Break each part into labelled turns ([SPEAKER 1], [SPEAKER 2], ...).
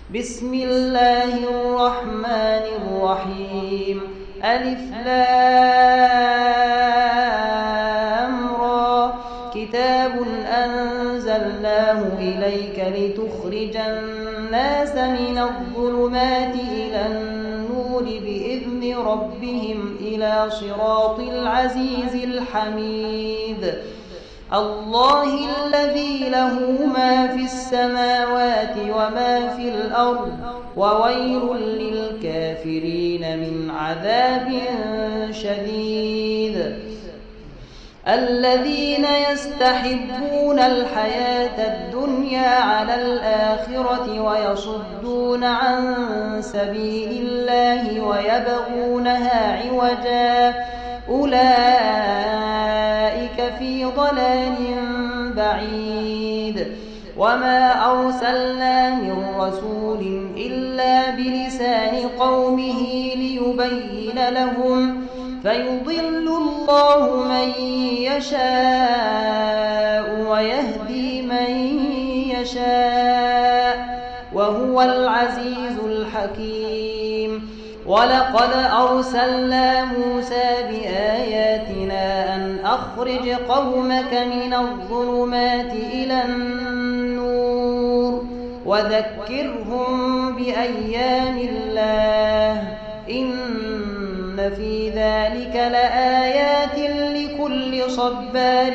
[SPEAKER 1] بسم الله الرحمن الرحيم. ألف لام را. كتاب أنزلناه إليك لتخرج الناس من الظلمات إلى النور بإذن ربهم إلى صراط العزيز الحميد. الله الذي له ما في السماوات وما في الأرض وويل للكافرين من عذاب شديد. الذين يستحبون الحياة الدنيا على الآخرة ويصدون عن سبيل الله ويبغونها عوجا أولئك في ضلال بعيد. وما أرسلنا من رسول إلا بلسان قومه ليبين لهم فيضل الله من يشاء ويهدي من يشاء وهو العزيز الحكيم. ولقد أرسلنا موسى بآياتنا أن أخرج قومك من الظلمات إلى النور وذكرهم بأيام الله إن في ذلك لآيات لكل صبار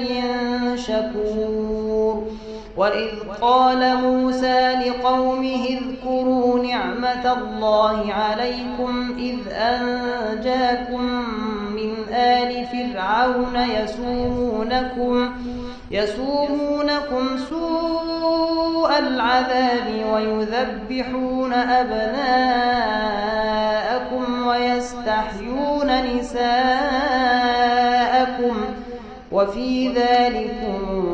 [SPEAKER 1] شكور. وإذ قال موسى لقومه اذكروا نعمة الله عليكم إذ أنجاكم من آل فرعون يسومونكم سوء العذاب ويذبحون أبناءكم ويستحيون نساءكم وفي ذلكم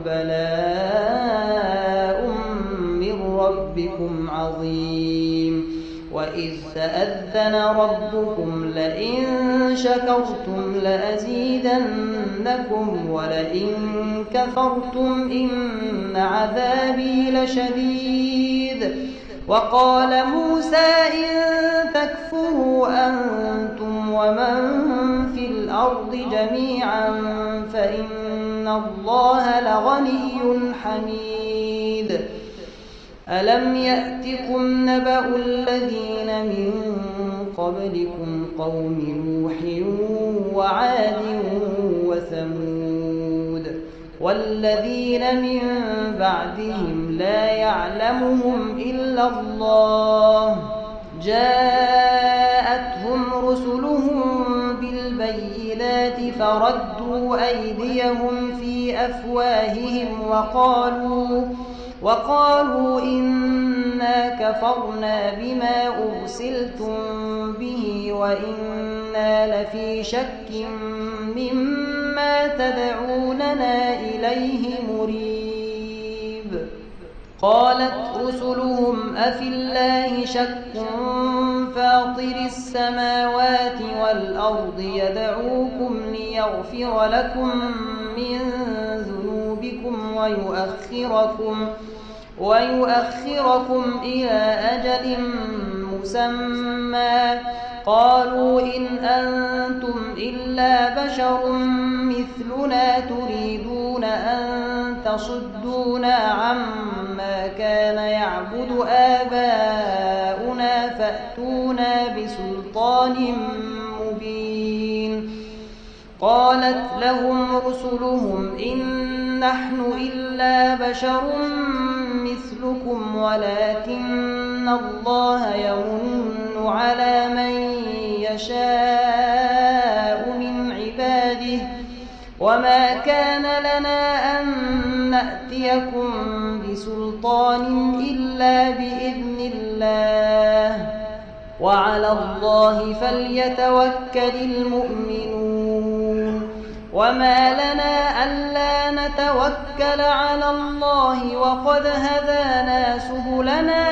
[SPEAKER 1] بلاء من ربكم عظيم. وإذ تأذن ربكم لئن شكرتم لأزيدنكم ولئن كفرتم إن عذابي لشديد. وقال موسى إن تكفروا أنتم ومن في الأرض جميعا فإن الله لغني حميد. ألم يأتكم نبأ الذين من قبلكم قوم نوح وعاد وثمود والذين من بعدهم لا يعلمهم إلا الله جاءتهم رسلهم بالبينات فردوا أيديهم في أفواههم وقالوا إنا كفرنا بما أرسلتم به وإنا لفي شك مما تدعوننا إليه مريب. قالت رسلهم أفي الله شك فاطر السماوات والأرض يدعوكم ليغفر لكم من ذنوبكم ويؤخركم إلى أجل مسمى قالوا إن أنتم إلا بشر مثلنا تريدون أن تصدونا عما كان يعبد آباؤنا فأتونا بسلطان مبين. قالت لهم رسلهم إن نحن إلا بشر مثلكم ولكن الله يمن على من يشاء من عباده وما كان لنا أن نأتيكم بسلطان إلا بإذن الله وعلى الله فليتوكل المؤمنون. وما لنا ألا نتوكل على الله وقد هدانا سبلنا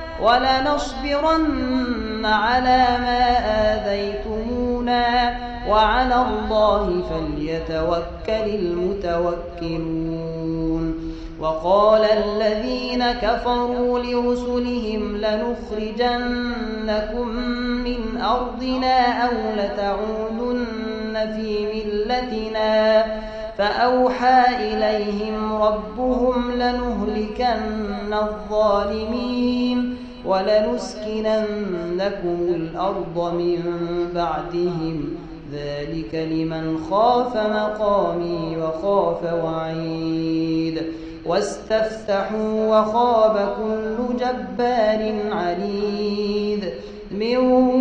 [SPEAKER 1] ولنصبرن على ما آذيتمونا وعلى الله فليتوكل المتوكلون. وقال الذين كفروا لرسلهم لنخرجنكم من أرضنا أو لتعودن في ملتنا فأوحى إليهم ربهم لنهلكن الظالمين ولنسكننكم الأرض من بعدهم ذلك لمن خاف مقامي وخاف وعيد واستفتحوا وخاب كل جبار عنيد من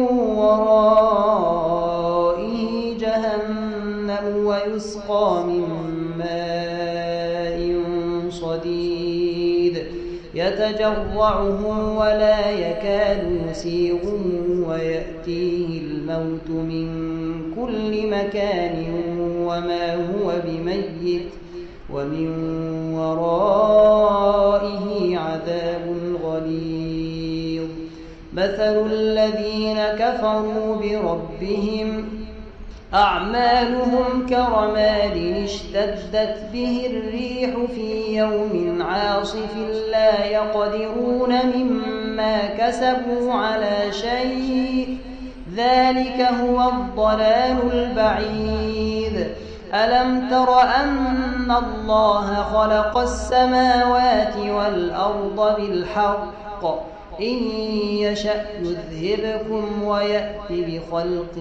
[SPEAKER 1] ورائه جهنم ويسقى من ماء صديد يتجرعه ولا يكاد يسيغه ويأتيه الموت من كل مكان وما هو بميت ومن ورائه عذاب غليظ مثل الذين كفروا بربهم أعمالهم كرماد اشتدت به الريح في يوم عاصف لا يقدرون مما كسبوا على شيء ذلك هو الضلال البعيد ألم تر أن الله خلق السماوات والأرض بالحق إن يشأ يذهبكم ويأت بخلق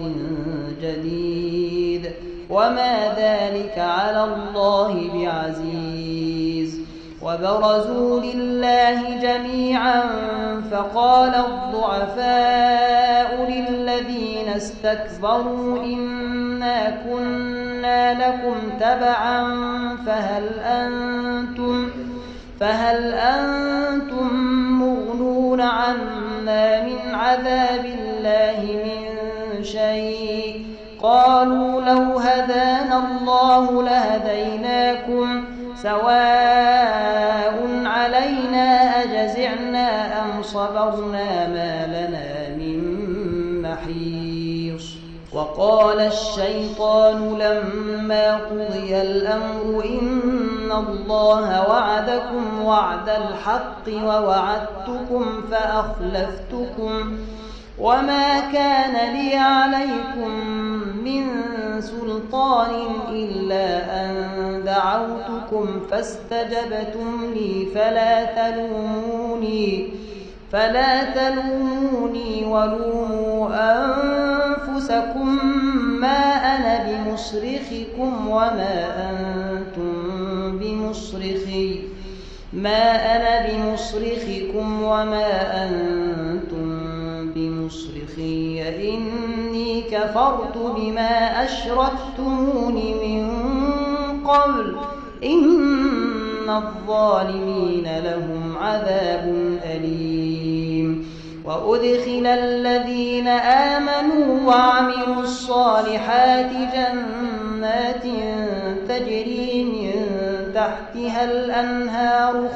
[SPEAKER 1] جديد وما ذلك على الله بعزيز وبرزوا لله جميعا فقال الضعفاء للذين استكبروا إنا كنا لكم تبعا فهل أنتم مغنون عنا من عذاب الله من شيء قالوا لو هدانا الله لهديناكم سواء علينا أجزعنا أم صبرنا ما لنا من محيص وقال الشيطان لما قضي الأمر إن الله وعدكم وعد الحق ووعدتكم فأخلفتكم وما كان لي عليكم من سلطان إلا أن دعوتكم فاستجبتم لي فلا تلوموني ولوموا أنفسكم ما أنا بمصرخكم وما أنتم بمصرخي إني كفرت بما أشركتمون من قبل إن الظالمين لهم عذاب أليم وأدخل الذين آمنوا وعملوا الصالحات جنات تجري من تحتها الأنهار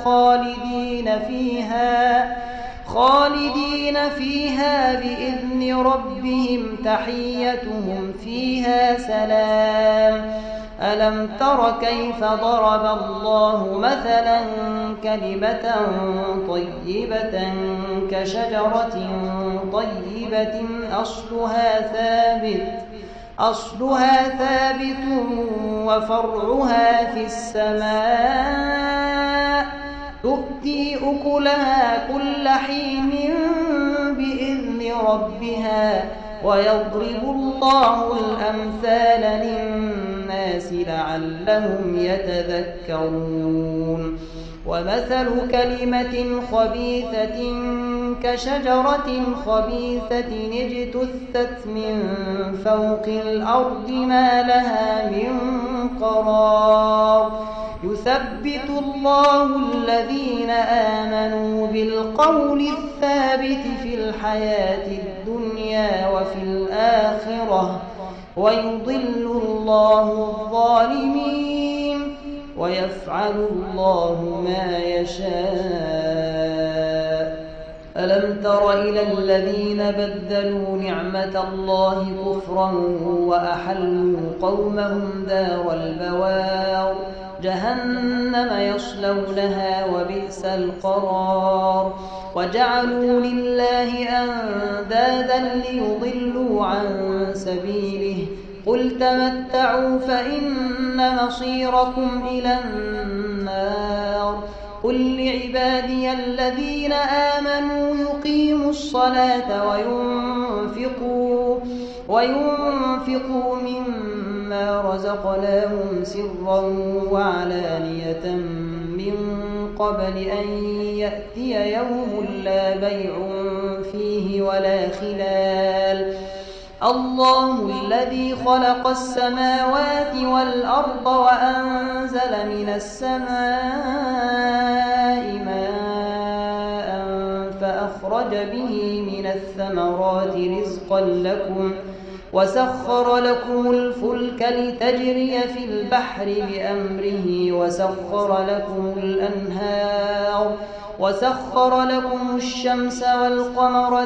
[SPEAKER 1] خالدين فيها بإذن ربهم تحيتهم فيها سلام ألم تر كيف ضرب الله مثلا كلمة طيبة كشجرة طيبة أصلها ثابت وفرعها في السماء تؤتي أكلها كل حين بإذن ربها ويضرب الله الأمثال للناس لعلهم يتذكرون ومثل كلمة خبيثة كشجرة خبيثة اجتثت من فوق الأرض ما لها من قرار يثبت الله الذين آمنوا بالقول الثابت في الحياة الدنيا وفي الآخرة ويضل الله الظالمين ويفعل الله ما يشاء ألم تر إلى الذين بدلوا نعمة الله كفرا وأحلوا قومهم دار البوار جهنم يصلونها وبئس القرار وجعلوا لله أندادا ليضلوا عن سبيله قل تمتعوا فإن مصيركم إلى النار قل لعبادي الذين آمنوا يقيموا الصلاة وينفقوا مما رزقناهم سرا وعلانية من قبل أن يأتي يوم لا بيع فيه ولا خلال الله الذي خلق السماوات والأرض وأنزل من السماء ماء فأخرج به من الثمرات رزقا لكم وسخر لكم الفلك لتجري في البحر بأمره وسخر لكم الشمس والقمر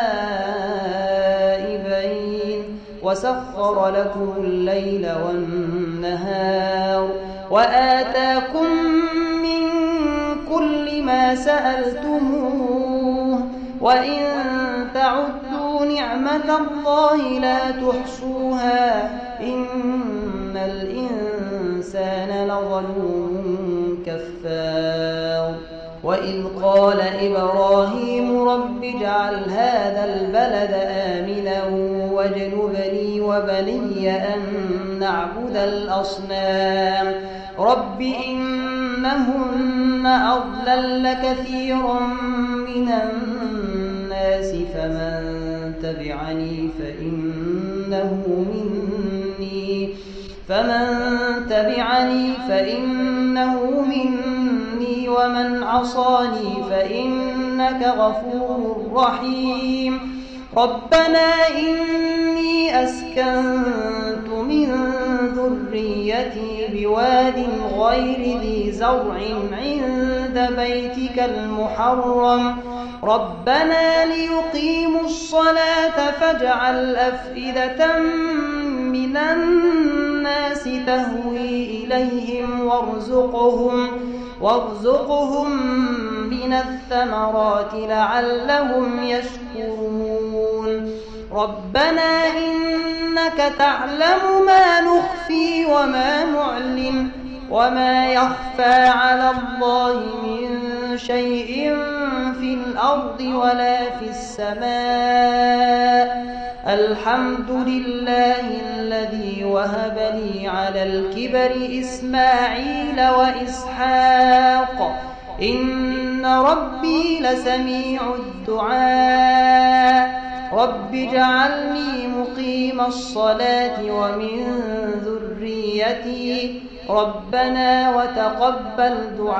[SPEAKER 1] دائبين وسخر لكم الليل والنهار وآتاكم من كل ما سألتموه وإن تعدوا نعمة الله لا تحصوها إن الإنسان لظلوم كفار وإذ قال إبراهيم رب اجعل هذا البلد آمنا واجنبني وبني أن نعبد الأصنام رب إنهن أضللن كثيرا من الناس فمن تبعني فإنه مني ومن عصاني فإنك غفور رحيم ربنا إني أسكنت من ذريتي بواد غير ذي زرع عند بيتك المحرم ربنا ليقيموا الصلاة فاجعل أفئدة من الناس تهوي إليهم وارزقهم من الثمرات لعلهم يشكرون ربنا إنك تعلم ما نخفي وما نعلن وما يخفى على الله من شيء في الأرض ولا في السماء الحمد لله الذي وهب لي على الكبر إسماعيل وإسحاق إن ربي لسميع الدعاء رب اجعلني مقيم الصلاة ومن ذريتي ربنا وتقبل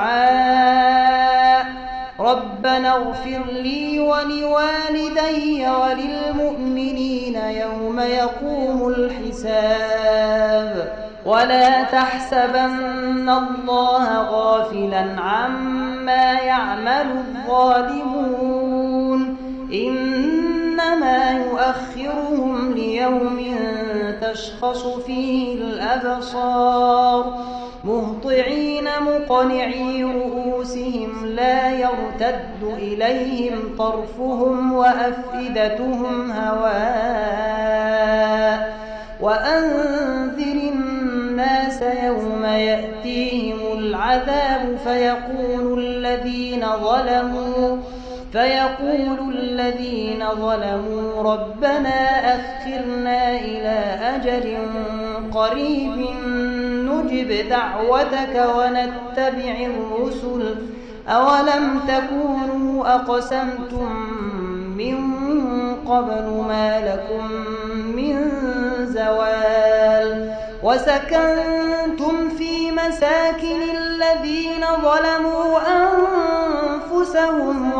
[SPEAKER 1] دعاء ربنا اغفر لي ولوالدي وللمؤمنين يوم يقوم الحساب ولا تحسبن الله غافلا عما يعمل الظالمون إنما يؤخرهم ليوم تشخص فيه الأبصار مهطعين مقنعي رؤوسهم لا يرتد إليهم طرفهم وأفئدتهم هواء وأنذر الناس يوم يأتيهم العذاب فيقول الذين ظلموا ربنا أخرنا إلى أجل قريب نجب دعوتك ونتبع الرسل أولم تكونوا أقسمتم من قبل ما لكم من زوال وسكنتم في مساكن الذين ظلموا أنفسهم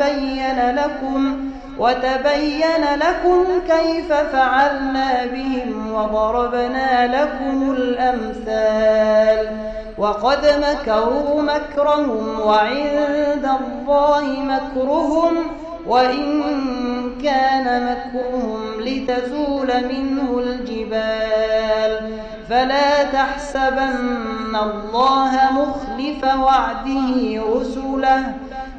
[SPEAKER 1] وتبين لكم كيف فعلنا بهم وضربنا لكم الأمثال وقد مكروا مكرهم وعند الله مكرهم وإن كان مكرهم لتزول منه الجبال فلا تحسبن الله مخلف وعده رسله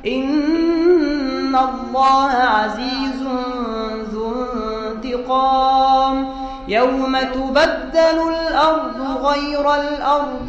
[SPEAKER 1] إن الله عزيز ذو انتقام يوم تبدل الأرض غير الأرض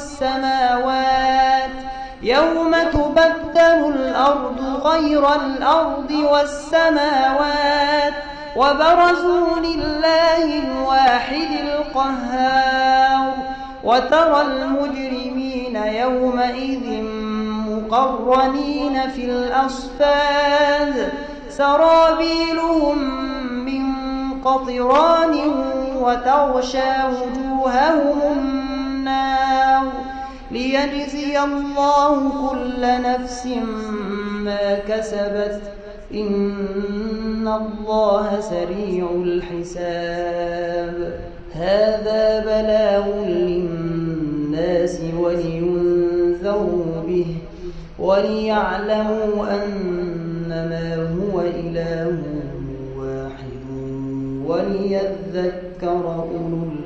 [SPEAKER 1] والسماوات وبرزوا لله الواحد القهار وترى المجرمين يومئذ مقرنين في الأصفاد سرابيلهم من قطران وتغشى وجوههم النار ليجزي الله كل نفس ما كسبت إن الله سريع الحساب هذا بلاغ للناس ولينذروا به وليعلموا أنما هو إله واحد وليذكر أولو